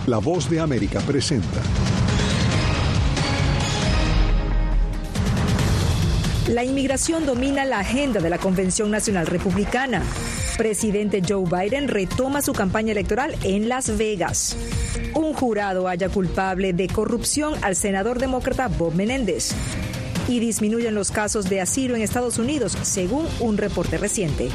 La Voz de América presenta. La inmigración domina la agenda de la Convención Nacional Republicana. Presidente Joe Biden retoma su campaña electoral en Las Vegas. Un jurado halla culpable de corrupción al senador demócrata Bob Menéndez. Y disminuyen los casos de asilo en Estados Unidos, según un reporte reciente.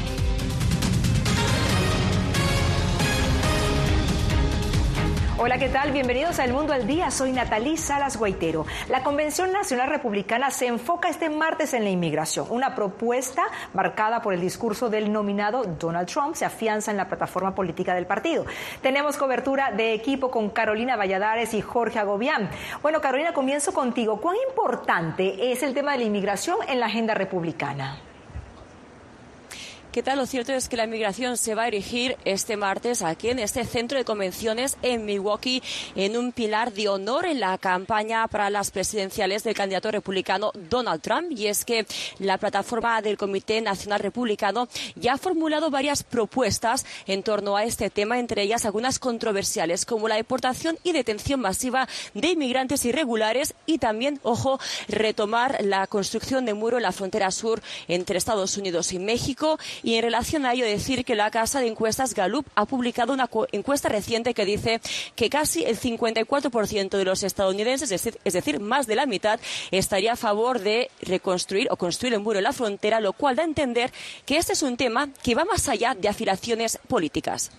Hola, ¿qué tal? Bienvenidos a El Mundo al Día. Soy Natalí Salas Guaitero. La Convención Nacional Republicana se enfoca este martes en la inmigración. Una propuesta marcada por el discurso del nominado Donald Trump se afianza en la plataforma política del partido. Tenemos cobertura de equipo con Carolina Valladares y Jorge Agobián. Bueno, Carolina, comienzo contigo. ¿Cuán importante es el tema de la inmigración en la agenda republicana? ¿Qué tal? Lo cierto es que la inmigración se va a erigir este martes aquí en este centro de convenciones en Milwaukee en un pilar de honor en la campaña para las presidenciales del candidato republicano Donald Trump. Y es que la plataforma del Comité Nacional Republicano ya ha formulado varias propuestas en torno a este tema, entre ellas algunas controversiales como la deportación y detención masiva de inmigrantes irregulares y también, ojo, retomar la construcción de muro en la frontera sur entre Estados Unidos y México. Y en relación a ello decir que la casa de encuestas Gallup ha publicado una encuesta reciente que dice que casi el 54% de los estadounidenses, es decir, más de la mitad, estaría a favor de reconstruir o construir el muro en la frontera, lo cual da a entender que este es un tema que va más allá de afiliaciones políticas.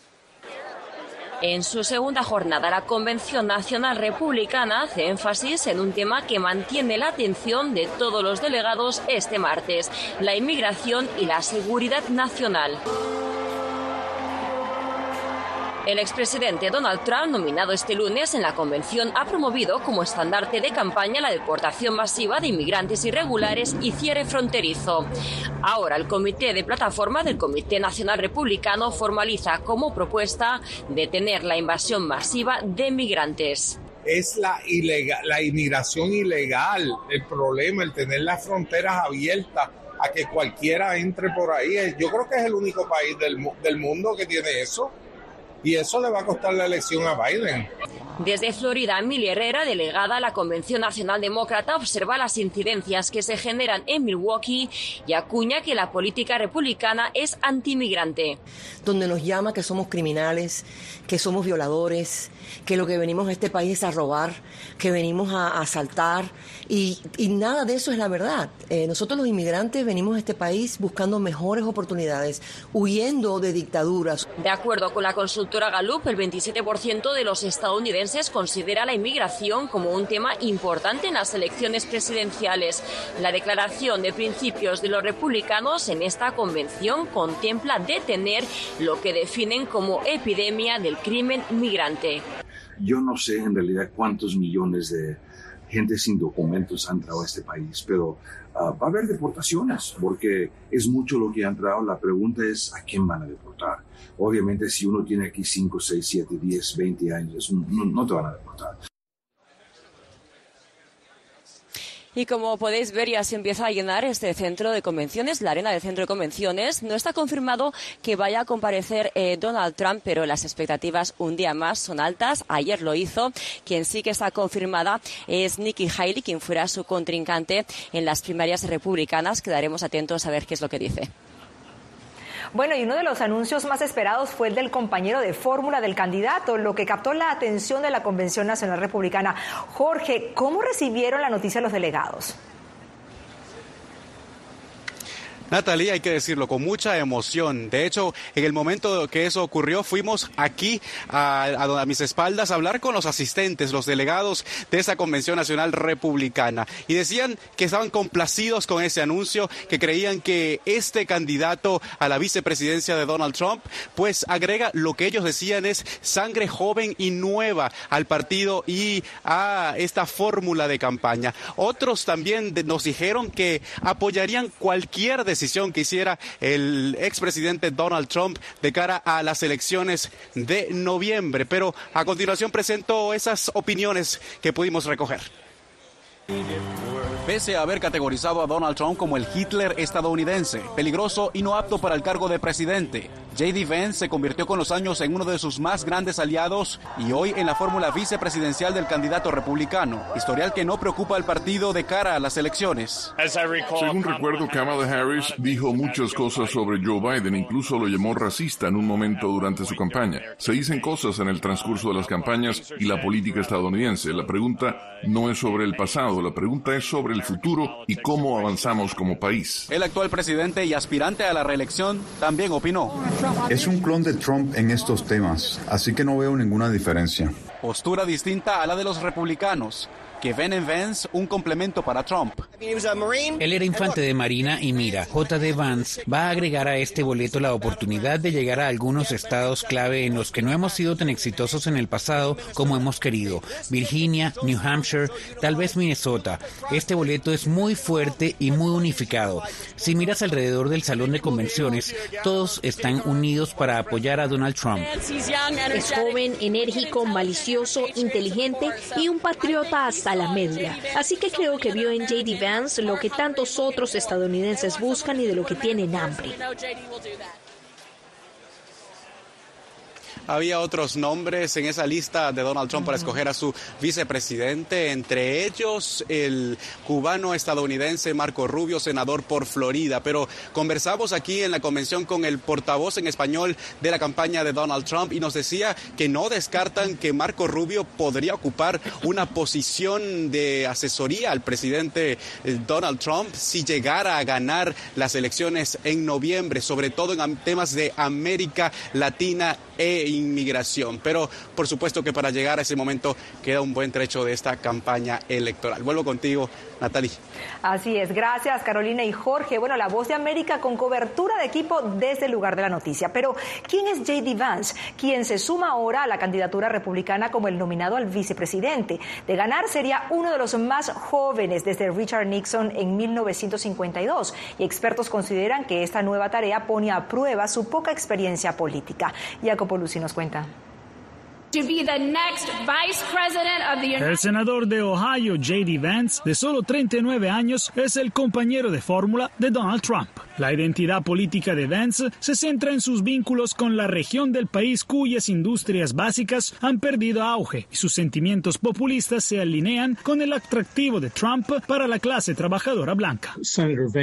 En su segunda jornada, la Convención Nacional Republicana hace énfasis en un tema que mantiene la atención de todos los delegados este martes: la inmigración y la seguridad nacional. El expresidente Donald Trump, nominado este lunes en la convención, ha promovido como estandarte de campaña la deportación masiva de inmigrantes irregulares y cierre fronterizo. Ahora, el comité de plataforma del Comité Nacional Republicano formaliza como propuesta detener la invasión masiva de migrantes. Es la inmigración ilegal el problema, el tener las fronteras abiertas a que cualquiera entre por ahí. Yo creo que es el único país del mundo que tiene eso. Y eso le va a costar la elección a Biden. Desde Florida, Emilia Herrera, delegada a la Convención Nacional Demócrata, observa las incidencias que se generan en Milwaukee y acuña que la política republicana es antimigrante. Donde nos llama que somos criminales, que somos violadores, que lo que venimos a este país es a robar, que venimos a asaltar, y nada de eso es la verdad. Nosotros los inmigrantes venimos a este país buscando mejores oportunidades, huyendo de dictaduras. De acuerdo con la consultora Gallup, el 27% de los estadounidenses considera la inmigración como un tema importante en las elecciones presidenciales. La declaración de principios de los republicanos en esta convención contempla detener lo que definen como epidemia del crimen migrante. Yo no sé en realidad cuántos millones de gente sin documentos han entrado a este país, pero va a haber deportaciones porque es mucho lo que ha entrado. La pregunta es ¿a quién van a deportar? Obviamente si uno tiene aquí 5, 6, 7, 10, 20 años, no te van a deportar. Y como podéis ver, ya se empieza a llenar este centro de convenciones, la arena del centro de convenciones. No está confirmado que vaya a comparecer Donald Trump, pero las expectativas un día más son altas. Ayer lo hizo. Quien sí que está confirmada es Nikki Haley, quien fuera su contrincante en las primarias republicanas. Quedaremos atentos a ver qué es lo que dice. Bueno, y uno de los anuncios más esperados fue el del compañero de fórmula del candidato, lo que captó la atención de la Convención Nacional Republicana. Jorge, ¿cómo recibieron la noticia los delegados? Natalie, hay que decirlo, con mucha emoción. De hecho, en el momento que eso ocurrió, fuimos aquí a mis espaldas a hablar con los asistentes, los delegados de esa Convención Nacional Republicana. Y decían que estaban complacidos con ese anuncio, que creían que este candidato a la vicepresidencia de Donald Trump, pues agrega lo que ellos decían es sangre joven y nueva al partido y a esta fórmula de campaña. Otros también nos dijeron que apoyarían cualquier decisión que hiciera el expresidente Donald Trump de cara a las elecciones de noviembre. Pero a continuación presento esas opiniones que pudimos recoger. pese a haber categorizado a Donald Trump como el Hitler estadounidense, peligroso y no apto para el cargo de presidente. J.D. Vance se convirtió con los años en uno de sus más grandes aliados y hoy en la fórmula vicepresidencial del candidato republicano, historial que no preocupa al partido de cara a las elecciones. Según recuerdo, Kamala Harris dijo muchas cosas sobre Joe Biden, incluso lo llamó racista en un momento durante su campaña. Se dicen cosas en el transcurso de las campañas y la política estadounidense. La pregunta no es sobre el pasado, la pregunta es sobre el futuro y cómo avanzamos como país. El actual presidente y aspirante a la reelección también opinó. Es un clon de Trump en estos temas, así que no veo ninguna diferencia. Postura distinta a la de los republicanos, que ven en Vance un complemento para Trump. Él era infante de Marina y mira, J.D. Vance va a agregar a este boleto la oportunidad de llegar a algunos estados clave en los que no hemos sido tan exitosos en el pasado como hemos querido. Virginia, New Hampshire, tal vez Minnesota. Este boleto es muy fuerte y muy unificado. Si miras alrededor del salón de convenciones, todos están unidos para apoyar a Donald Trump. Es joven, enérgico, malicioso, inteligente y un patriota hasta la médula. Así que creo que vio en J.D. Vance lo que tantos otros estadounidenses buscan y de lo que tienen hambre. Había otros nombres en esa lista de Donald Trump para escoger a su vicepresidente, entre ellos el cubano estadounidense Marco Rubio, senador por Florida. Pero conversamos aquí en la convención con el portavoz en español de la campaña de Donald Trump y nos decía que no descartan que Marco Rubio podría ocupar una posición de asesoría al presidente Donald Trump si llegara a ganar las elecciones en noviembre, sobre todo en temas de América Latina e inmigración. Pero por supuesto que para llegar a ese momento queda un buen trecho de esta campaña electoral. Vuelvo contigo, Natalie. Así es, gracias Carolina y Jorge. Bueno, La Voz de América con cobertura de equipo desde el lugar de la noticia. Pero, ¿quién es J.D. Vance, quien se suma ahora a la candidatura republicana como el nominado al vicepresidente? De ganar sería uno de los más jóvenes desde Richard Nixon en 1952 y expertos consideran que esta nueva tarea pone a prueba su poca experiencia política. Jacopo Luzzi nos cuenta. El senador de Ohio, J.D. Vance, de solo 39 años, es el compañero de fórmula de Donald Trump. La identidad política de Vance se centra en sus vínculos con la región del país cuyas industrias básicas han perdido auge y sus sentimientos populistas se alinean con el atractivo de Trump para la clase trabajadora blanca. El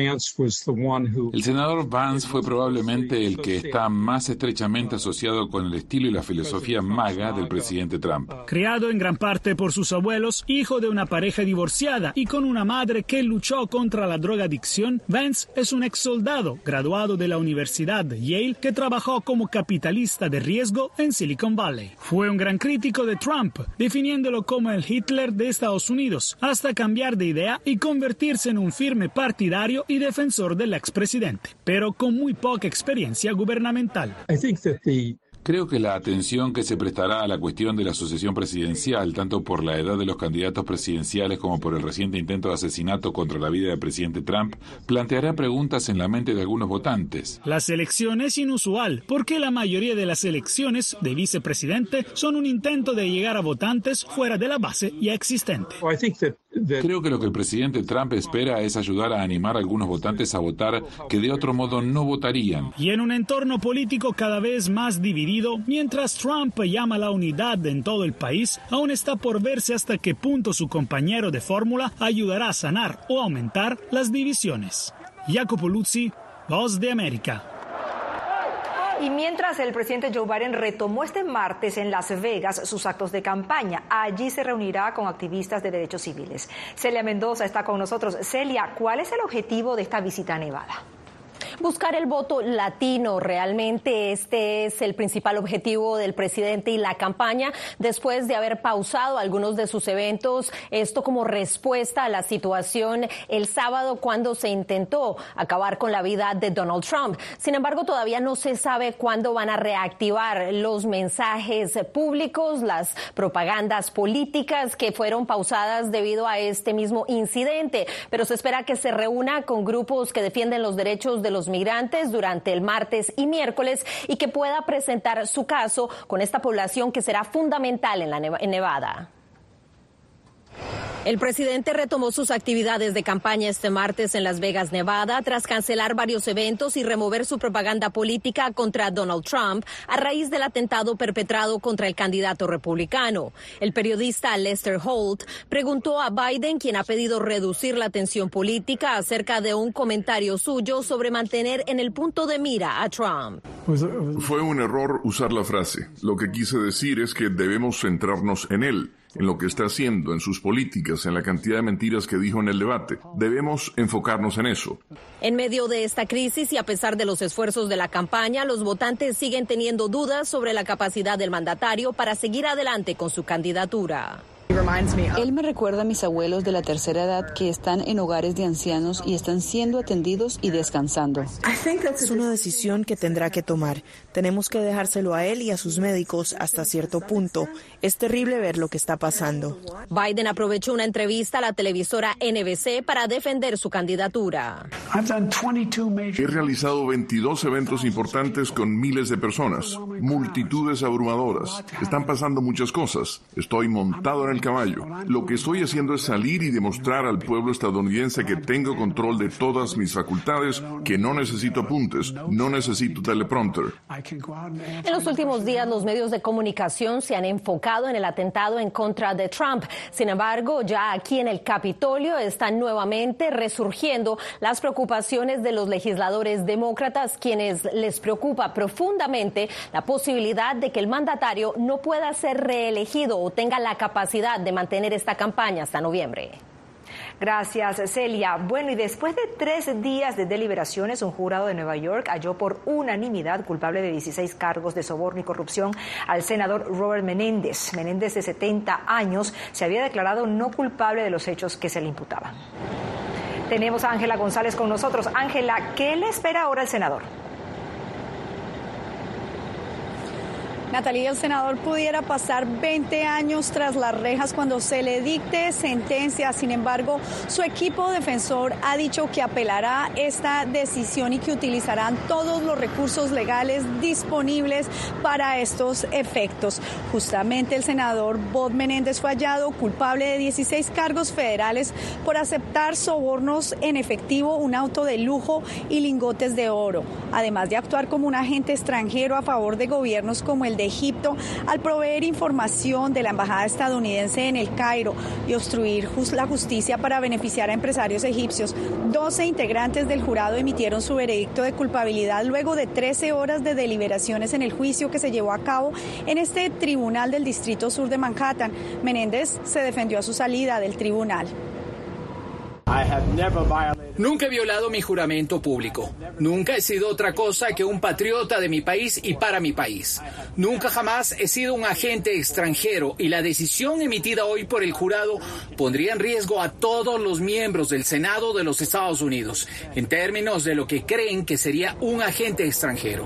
senador Vance fue probablemente el que está más estrechamente asociado con el estilo y la filosofía MAGA del presidente Trump. Criado en gran parte por sus abuelos, hijo de una pareja divorciada y con una madre que luchó contra la drogadicción, Vance es un ex soldado graduado de la Universidad de Yale que trabajó como capitalista de riesgo en Silicon Valley. Fue un gran crítico de Trump, definiéndolo como el Hitler de Estados Unidos, hasta cambiar de idea y convertirse en un firme partidario y defensor del expresidente, pero con muy poca experiencia gubernamental. Creo que la atención que se prestará a la cuestión de la sucesión presidencial, tanto por la edad de los candidatos presidenciales como por el reciente intento de asesinato contra la vida del presidente Trump, planteará preguntas en la mente de algunos votantes. La selección es inusual porque la mayoría de las elecciones de vicepresidente son un intento de llegar a votantes fuera de la base ya existente. Creo que lo que el presidente Trump espera es ayudar a animar a algunos votantes a votar que de otro modo no votarían. Y en un entorno político cada vez más dividido, mientras Trump llama a la unidad en todo el país, aún está por verse hasta qué punto su compañero de fórmula ayudará a sanar o aumentar las divisiones. Jacopo Luzzi, Voz de América. Y mientras el presidente Joe Biden retomó este martes en Las Vegas sus actos de campaña, allí se reunirá con activistas de derechos civiles. Celia Mendoza está con nosotros. Celia, ¿cuál es el objetivo de esta visita a Nevada? Buscar el voto latino, realmente este es el principal objetivo del presidente y la campaña después de haber pausado algunos de sus eventos, esto como respuesta a la situación el sábado cuando se intentó acabar con la vida de Donald Trump. Sin embargo, todavía no se sabe cuándo van a reactivar los mensajes públicos, las propagandas políticas que fueron pausadas debido a este mismo incidente, pero se espera que se reúna con grupos que defienden los derechos de los migrantes durante el martes y miércoles y que pueda presentar su caso con esta población que será fundamental en Nevada. El presidente retomó sus actividades de campaña este martes en Las Vegas, Nevada, tras cancelar varios eventos y remover su propaganda política contra Donald Trump a raíz del atentado perpetrado contra el candidato republicano. El periodista Lester Holt preguntó a Biden, quien ha pedido reducir la tensión política, acerca de un comentario suyo sobre mantener en el punto de mira a Trump. Fue un error usar la frase. Lo que quise decir es que debemos centrarnos en él, en lo que está haciendo, en sus políticas, en la cantidad de mentiras que dijo en el debate. Debemos enfocarnos en eso. En medio de esta crisis y a pesar de los esfuerzos de la campaña, los votantes siguen teniendo dudas sobre la capacidad del mandatario para seguir adelante con su candidatura. Él me recuerda a mis abuelos de la tercera edad que están en hogares de ancianos y están siendo atendidos y descansando. Es una decisión que tendrá que tomar. Tenemos que dejárselo a él y a sus médicos hasta cierto punto. Es terrible ver lo que está pasando. Biden aprovechó una entrevista a la televisora NBC para defender su candidatura. He realizado 22 eventos importantes con miles de personas, multitudes abrumadoras. Están pasando muchas cosas. Estoy montado en el caballo. Lo que estoy haciendo es salir y demostrar al pueblo estadounidense que tengo control de todas mis facultades, que no necesito apuntes, no necesito teleprompter. En los últimos días, los medios de comunicación se han enfocado en el atentado en contra de Trump. Sin embargo, ya aquí en el Capitolio están nuevamente resurgiendo las preocupaciones de los legisladores demócratas, quienes les preocupa profundamente la posibilidad de que el mandatario no pueda ser reelegido o tenga la capacidad de mantener esta campaña hasta noviembre. Gracias, Celia. Bueno, y después de 3 días de deliberaciones, un jurado de Nueva York halló por unanimidad culpable de 16 cargos de soborno y corrupción al senador Robert Menéndez. Menéndez, de 70 años, se había declarado no culpable de los hechos que se le imputaban. Tenemos a Ángela González con nosotros. Ángela, ¿qué le espera ahora al senador? Natalia, el senador pudiera pasar 20 años tras las rejas cuando se le dicte sentencia. Sin embargo, su equipo defensor ha dicho que apelará esta decisión y que utilizarán todos los recursos legales disponibles para estos efectos. Justamente el senador Bob Menéndez fue hallado culpable de 16 cargos federales por aceptar sobornos en efectivo, un auto de lujo y lingotes de oro, además de actuar como un agente extranjero a favor de gobiernos como el de Egipto al proveer información de la embajada estadounidense en El Cairo y obstruir la justicia para beneficiar a empresarios egipcios. 12 integrantes del jurado emitieron su veredicto de culpabilidad luego de 13 horas de deliberaciones en el juicio que se llevó a cabo en este tribunal del Distrito Sur de Manhattan. Menéndez se defendió a su salida del tribunal. Nunca he violado mi juramento público. Nunca he sido otra cosa que un patriota de mi país y para mi país. Nunca jamás he sido un agente extranjero y la decisión emitida hoy por el jurado pondría en riesgo a todos los miembros del Senado de los Estados Unidos en términos de lo que creen que sería un agente extranjero.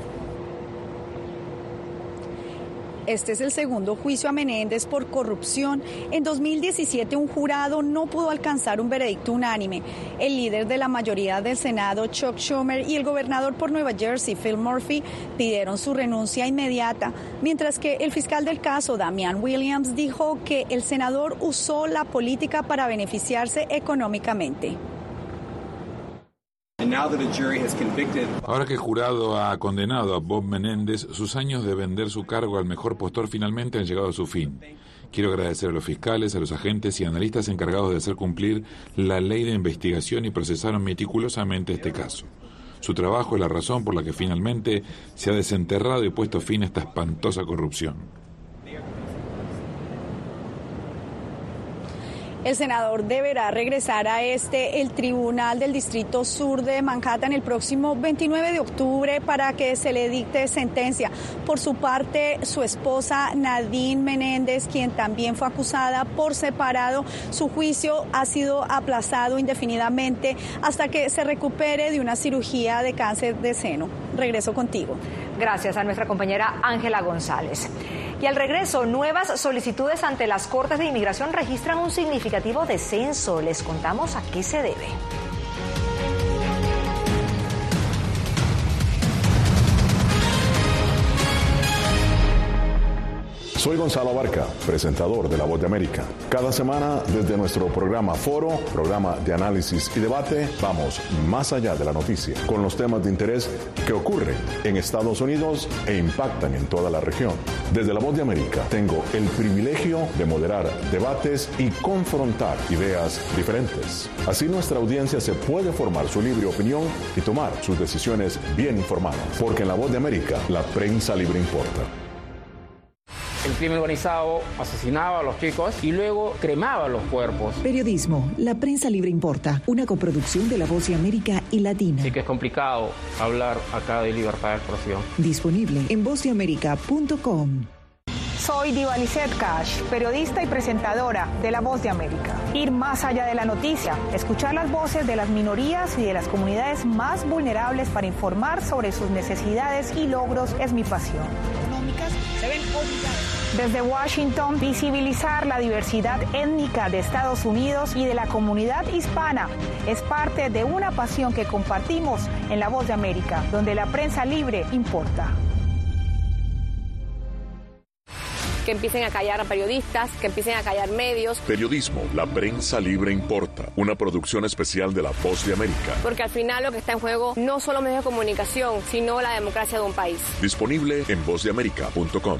Este es el segundo juicio a Menéndez por corrupción. En 2017 un jurado no pudo alcanzar un veredicto unánime. El líder de la mayoría del Senado, Chuck Schumer, y el gobernador por Nueva Jersey, Phil Murphy, pidieron su renuncia inmediata, mientras que el fiscal del caso, Damian Williams, dijo que el senador usó la política para beneficiarse económicamente. Ahora que el jurado ha condenado a Bob Menéndez, sus años de vender su cargo al mejor postor finalmente han llegado a su fin. Quiero agradecer a los fiscales, a los agentes y analistas encargados de hacer cumplir la ley de investigación y procesaron meticulosamente este caso. Su trabajo es la razón por la que finalmente se ha desenterrado y puesto fin a esta espantosa corrupción. El senador deberá regresar a el Tribunal del Distrito Sur de Manhattan el próximo 29 de octubre para que se le dicte sentencia. Por su parte, su esposa Nadine Menéndez, quien también fue acusada por separado, su juicio ha sido aplazado indefinidamente hasta que se recupere de una cirugía de cáncer de seno. Regreso contigo. Gracias a nuestra compañera Ángela González. Y al regreso, nuevas solicitudes ante las Cortes de Inmigración registran un significativo descenso. Les contamos a qué se debe. Soy Gonzalo Abarca, presentador de La Voz de América. Cada semana, desde nuestro programa Foro, programa de análisis y debate, vamos más allá de la noticia, con los temas de interés que ocurren en Estados Unidos e impactan en toda la región. Desde La Voz de América, tengo el privilegio de moderar debates y confrontar ideas diferentes. Así nuestra audiencia se puede formar su libre opinión y tomar sus decisiones bien informadas. Porque en La Voz de América, la prensa libre importa. El crimen organizado asesinaba a los chicos y luego cremaba los cuerpos. Periodismo, la prensa libre importa, una coproducción de La Voz de América y Latina. Así que es complicado hablar acá de libertad de expresión. Disponible en vozdeamerica.com. Soy Divanicet Cash, periodista y presentadora de La Voz de América. Ir más allá de la noticia, escuchar las voces de las minorías y de las comunidades más vulnerables para informar sobre sus necesidades y logros es mi pasión. Se ven obligados. Desde Washington, visibilizar la diversidad étnica de Estados Unidos y de la comunidad hispana es parte de una pasión que compartimos en La Voz de América, donde la prensa libre importa. Que empiecen a callar a periodistas, que empiecen a callar medios. Periodismo, la prensa libre importa. Una producción especial de La Voz de América. Porque al final lo que está en juego no solo medios de comunicación, sino la democracia de un país. Disponible en vozdeamerica.com.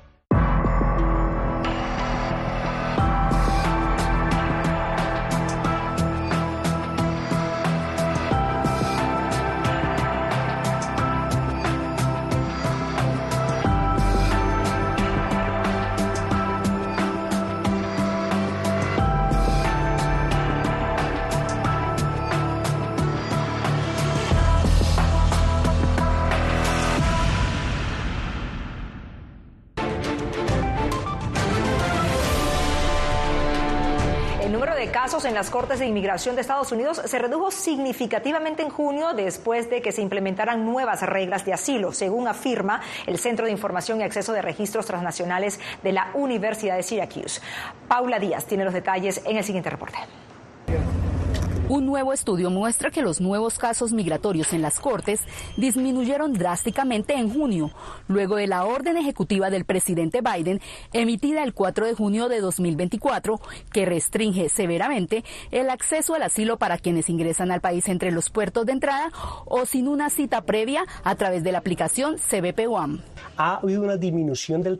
Casos en las Cortes de Inmigración de Estados Unidos se redujo significativamente en junio después de que se implementaran nuevas reglas de asilo, según afirma el Centro de Información y Acceso de Registros Transnacionales de la Universidad de Syracuse. Paula Díaz tiene los detalles en el siguiente reporte. Un nuevo estudio muestra que los nuevos casos migratorios en las Cortes disminuyeron drásticamente en junio, luego de la orden ejecutiva del presidente Biden emitida el 4 de junio de 2024, que restringe severamente el acceso al asilo para quienes ingresan al país entre los puertos de entrada o sin una cita previa a través de la aplicación CBP One. Ha habido una disminución del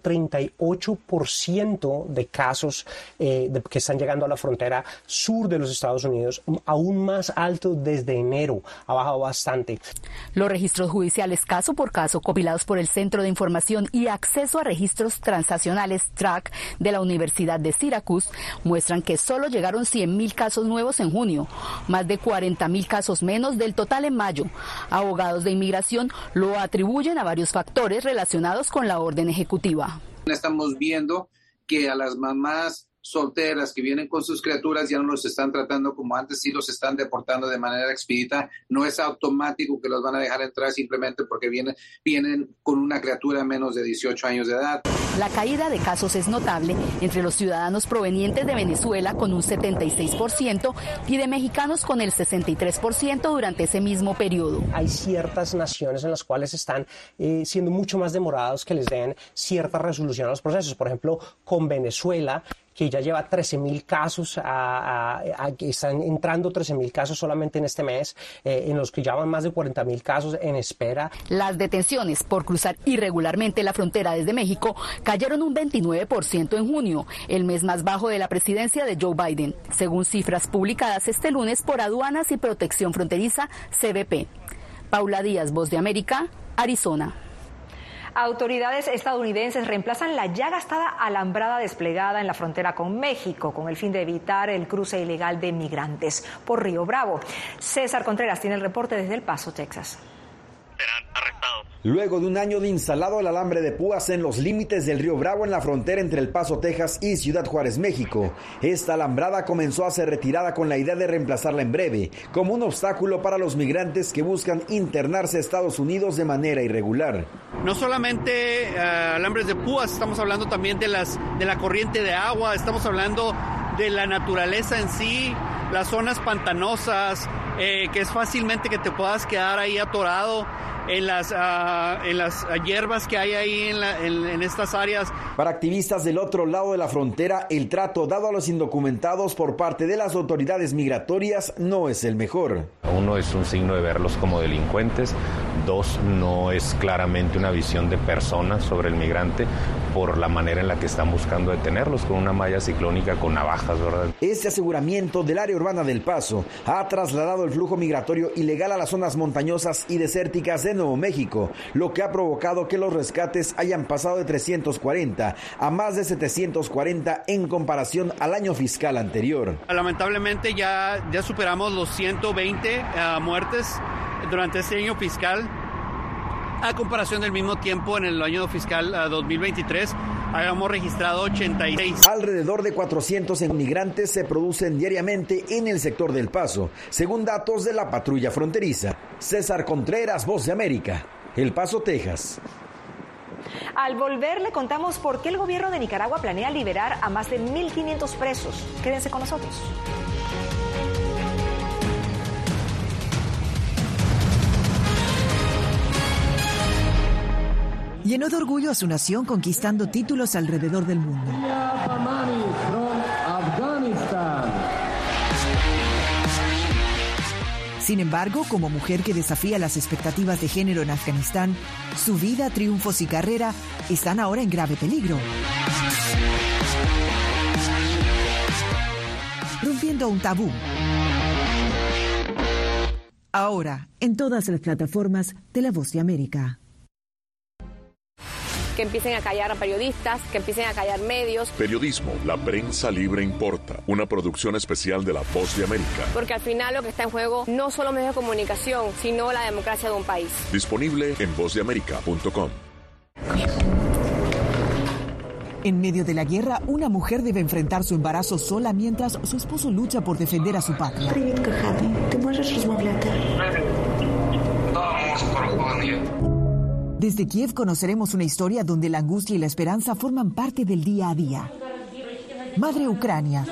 38% de casos que están llegando a la frontera sur de los Estados Unidos, aún más alto desde enero, ha bajado bastante. Los registros judiciales caso por caso compilados por el Centro de Información y Acceso a Registros Transnacionales TRAC de la Universidad de Syracuse muestran que solo llegaron 100,000 casos nuevos en junio, más de 40,000 casos menos del total en mayo. Abogados de inmigración lo atribuyen a varios factores relacionados con la orden ejecutiva. Estamos viendo que a las mamás solteras que vienen con sus criaturas ya no los están tratando como antes, sí los están deportando de manera expedita. No es automático que los van a dejar entrar simplemente porque vienen con una criatura menos de 18 años de edad. La caída de casos es notable entre los ciudadanos provenientes de Venezuela con un 76% y de mexicanos con el 63% durante ese mismo periodo. Hay ciertas naciones en las cuales están siendo mucho más demorados que les den cierta resolución a los procesos. Por ejemplo, con Venezuela, que ya lleva 13,000 casos, que están entrando 13,000 casos solamente en este mes, en los que ya van más de 40,000 casos en espera. Las detenciones por cruzar irregularmente la frontera desde México cayeron un 29% en junio, el mes más bajo de la presidencia de Joe Biden, según cifras publicadas este lunes por Aduanas y Protección Fronteriza, CBP. Paula Díaz, Voz de América, Arizona. Autoridades estadounidenses reemplazan la ya gastada alambrada desplegada en la frontera con México con el fin de evitar el cruce ilegal de migrantes por Río Bravo. César Contreras tiene el reporte desde El Paso, Texas. Serán arrestados. Luego de un año de instalado el alambre de púas en los límites del río Bravo en la frontera entre El Paso, Texas y Ciudad Juárez, México, esta alambrada comenzó a ser retirada con la idea de reemplazarla en breve como un obstáculo para los migrantes que buscan internarse a Estados Unidos de manera irregular. No solamente alambres de púas, estamos hablando también de la corriente de agua, estamos hablando de la naturaleza en sí, las zonas pantanosas, que es fácilmente que te puedas quedar ahí atorado en las hierbas que hay ahí en estas áreas. Para activistas del otro lado de la frontera, el trato dado a los indocumentados por parte de las autoridades migratorias no es el mejor. Uno, es un signo de verlos como delincuentes. Dos, no es claramente una visión de personas sobre el migrante por la manera en la que están buscando detenerlos, con una malla ciclónica con navajas, ¿verdad? Este aseguramiento del área urbana del Paso ha trasladado el flujo migratorio ilegal a las zonas montañosas y desérticas de Nuevo México, lo que ha provocado que los rescates hayan pasado de 340 a más de 740 en comparación al año fiscal anterior. Lamentablemente ya superamos los 120 muertes durante este año fiscal, a comparación del mismo tiempo en el año fiscal 2023. Habíamos registrado 86. Alrededor de 400 inmigrantes se producen diariamente en el sector del Paso, según datos de la patrulla fronteriza. César Contreras, Voz de América, El Paso, Texas. Al volver le contamos por qué el gobierno de Nicaragua planea liberar a más de 1.500 presos. Quédense con nosotros. Llenó de orgullo a su nación conquistando títulos alrededor del mundo. Sin embargo, como mujer que desafía las expectativas de género en Afganistán, su vida, triunfos y carrera están ahora en grave peligro. Rompiendo un tabú. Ahora, en todas las plataformas de La Voz de América. Que empiecen a callar a periodistas, que empiecen a callar medios. Periodismo, la prensa libre importa. Una producción especial de La Voz de América. Porque al final lo que está en juego no solo medios de comunicación, sino la democracia de un país. Disponible en vozdeamerica.com. En medio de la guerra, una mujer debe enfrentar su embarazo sola mientras su esposo lucha por defender a su patria. Desde Kiev conoceremos una historia donde la angustia y la esperanza forman parte del día a día. Madre Ucrania.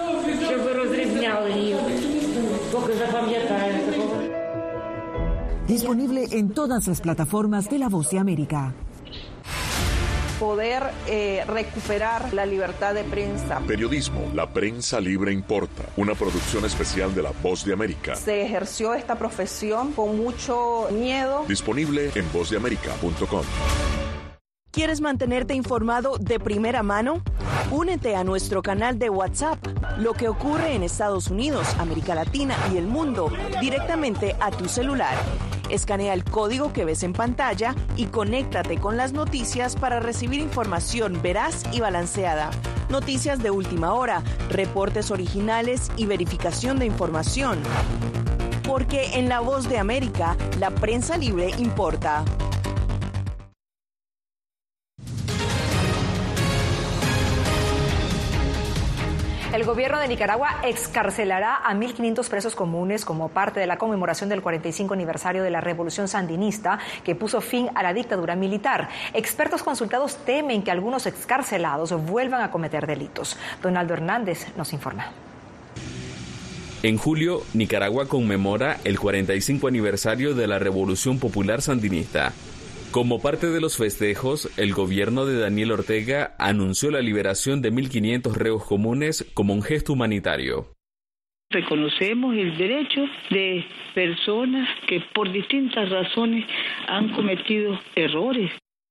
Disponible en todas las plataformas de La Voz de América. Poder recuperar la libertad de prensa. Periodismo, la prensa libre importa. Una producción especial de La Voz de América. Se ejerció esta profesión con mucho miedo. Disponible en vozdeamerica.com. ¿Quieres mantenerte informado de primera mano? Únete a nuestro canal de WhatsApp. Lo que ocurre en Estados Unidos, América Latina y el mundo directamente a tu celular. Escanea el código que ves en pantalla y conéctate con las noticias para recibir información veraz y balanceada. Noticias de última hora, reportes originales y verificación de información. Porque en La Voz de América, la prensa libre importa. El gobierno de Nicaragua excarcelará a 1.500 presos comunes como parte de la conmemoración del 45 aniversario de la Revolución Sandinista que puso fin a la dictadura militar. Expertos consultados temen que algunos excarcelados vuelvan a cometer delitos. Donaldo Hernández nos informa. En julio, Nicaragua conmemora el 45 aniversario de la Revolución Popular Sandinista. Como parte de los festejos, el gobierno de Daniel Ortega anunció la liberación de 1.500 reos comunes como un gesto humanitario. Reconocemos el derecho de personas que por distintas razones han cometido errores.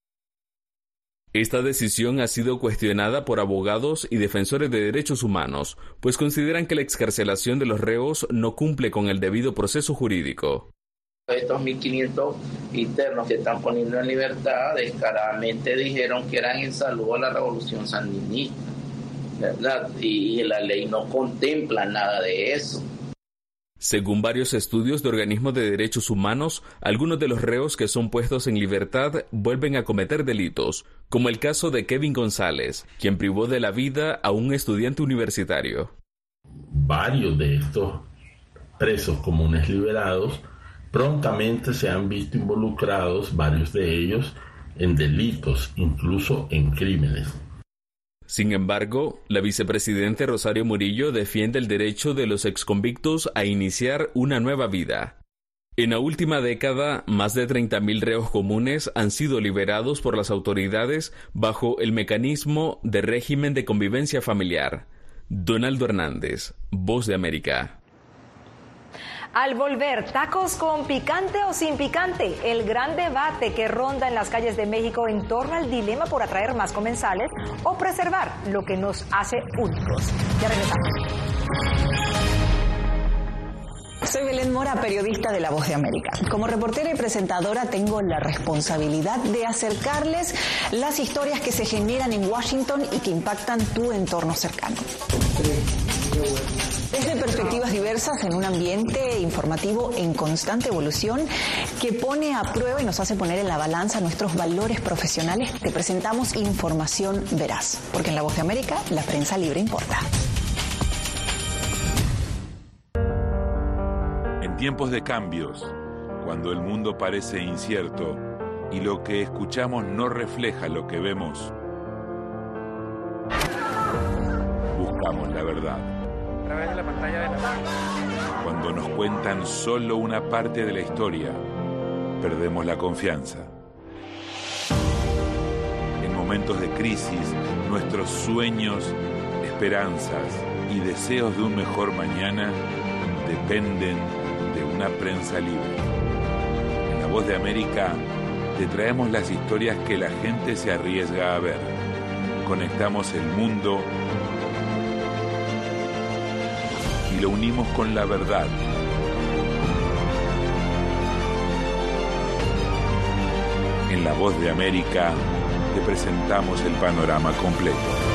Esta decisión ha sido cuestionada por abogados y defensores de derechos humanos, pues consideran que la excarcelación de los reos no cumple con el debido proceso jurídico. Estos 1.500 internos que están poniendo en libertad descaradamente dijeron que eran en saludo a la revolución sandinista, ¿verdad? Y la ley no contempla nada de eso. Según varios estudios de organismos de derechos humanos, algunos de los reos que son puestos en libertad vuelven a cometer delitos, como el caso de Kevin González, quien privó de la vida a un estudiante universitario. Varios de estos presos comunes liberados prontamente se han visto involucrados, varios de ellos, en delitos, incluso en crímenes. Sin embargo, la vicepresidenta Rosario Murillo defiende el derecho de los exconvictos a iniciar una nueva vida. En la última década, más de 30.000 reos comunes han sido liberados por las autoridades bajo el mecanismo de régimen de convivencia familiar. Donaldo Hernández, Voz de América. Al volver, ¿tacos con picante o sin picante? El gran debate que ronda en las calles de México en torno al dilema por atraer más comensales o preservar lo que nos hace únicos. Ya regresamos. Soy Belén Mora, periodista de La Voz de América. Como reportera y presentadora tengo la responsabilidad de acercarles las historias que se generan en Washington y que impactan tu entorno cercano. Desde perspectivas diversas en un ambiente informativo en constante evolución que pone a prueba y nos hace poner en la balanza nuestros valores profesionales, te presentamos información veraz, porque en La Voz de América la prensa libre importa. En tiempos de cambios, cuando el mundo parece incierto y lo que escuchamos no refleja lo que vemos, buscamos la verdad. A través de la pantalla de la... Cuando nos cuentan solo una parte de la historia, perdemos la confianza. En momentos de crisis, nuestros sueños, esperanzas y deseos de un mejor mañana dependen de una prensa libre. En La Voz de América te traemos las historias que la gente se arriesga a ver. Conectamos el mundo y lo unimos con la verdad. En La Voz de América te presentamos el panorama completo.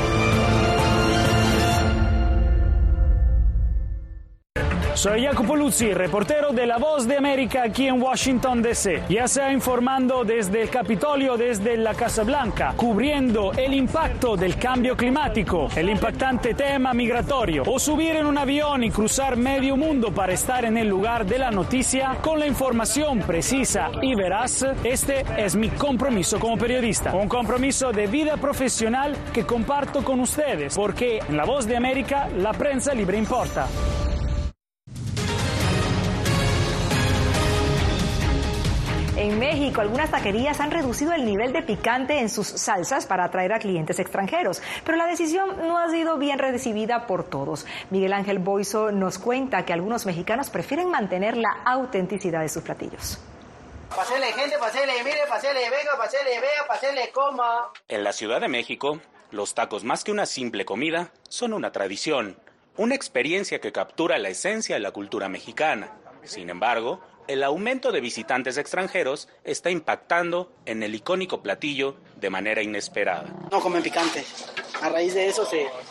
Soy Jacopo Luzzi, reportero de La Voz de América aquí en Washington, D.C. Ya sea informando desde el Capitolio, desde la Casa Blanca, cubriendo el impacto del cambio climático, el impactante tema migratorio, o subir en un avión y cruzar medio mundo para estar en el lugar de la noticia con la información precisa y veraz, este es mi compromiso como periodista. Un compromiso de vida profesional que comparto con ustedes, porque en La Voz de América la prensa libre importa. En México, algunas taquerías han reducido el nivel de picante en sus salsas para atraer a clientes extranjeros, pero la decisión no ha sido bien recibida por todos. Miguel Ángel Boiso nos cuenta que algunos mexicanos prefieren mantener la autenticidad de sus platillos. Pásele, gente, pásele, mire, pásele, venga, pásele, vea, pásele, coma. En la Ciudad de México, los tacos, más que una simple comida, son una tradición, una experiencia que captura la esencia de la cultura mexicana. Sin embargo, el aumento de visitantes extranjeros está impactando en el icónico platillo de manera inesperada. No comen picante. A raíz de eso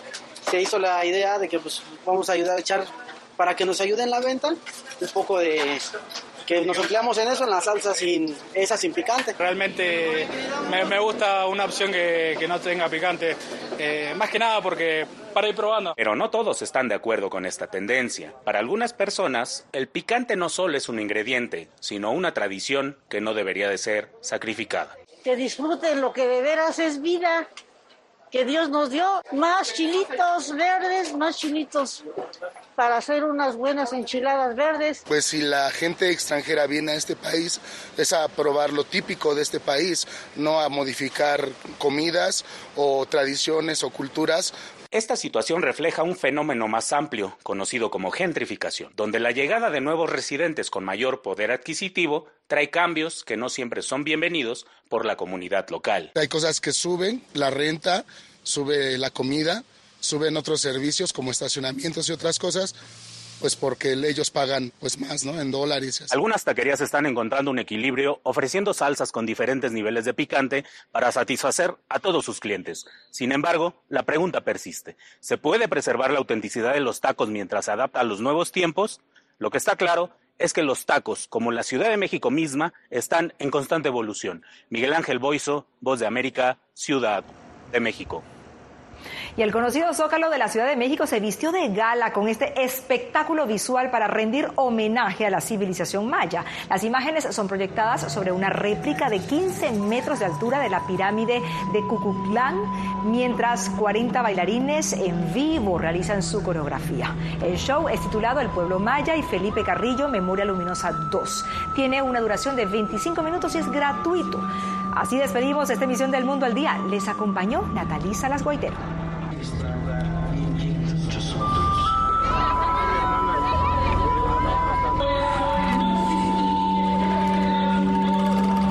se hizo la idea de que pues vamos a ayudar a echar, para que nos ayude en la venta, un poco de que nos empleamos en eso, en la salsa sin picante. Realmente me gusta una opción que no tenga picante, más que nada porque para ir probando. Pero no todos están de acuerdo con esta tendencia. Para algunas personas, el picante no solo es un ingrediente, sino una tradición que no debería de ser sacrificada. Que disfruten lo que de veras es vida, que Dios nos dio, más chilitos verdes, más chilitos para hacer unas buenas enchiladas verdes. Pues si la gente extranjera viene a este país, es a probar lo típico de este país, no a modificar comidas o tradiciones o culturas. Esta situación refleja un fenómeno más amplio, conocido como gentrificación, donde la llegada de nuevos residentes con mayor poder adquisitivo trae cambios que no siempre son bienvenidos por la comunidad local. Hay cosas que suben, la renta, sube la comida, suben otros servicios como estacionamientos y otras cosas, pues porque ellos pagan pues más, ¿no? En dólares. Algunas taquerías están encontrando un equilibrio ofreciendo salsas con diferentes niveles de picante para satisfacer a todos sus clientes. Sin embargo, la pregunta persiste. ¿Se puede preservar la autenticidad de los tacos mientras se adapta a los nuevos tiempos? Lo que está claro es que los tacos, como la Ciudad de México misma, están en constante evolución. Miguel Ángel Boiso, Voz de América, Ciudad de México. Y el conocido Zócalo de la Ciudad de México se vistió de gala con este espectáculo visual para rendir homenaje a la civilización maya. Las imágenes son proyectadas sobre una réplica de 15 metros de altura de la pirámide de Kukulcán, mientras 40 bailarines en vivo realizan su coreografía. El show es titulado El Pueblo Maya y Felipe Carrillo, Memoria Luminosa 2. Tiene una duración de 25 minutos y es gratuito. Así despedimos esta emisión del Mundo al Día. Les acompañó Natalí Salas Guaitero.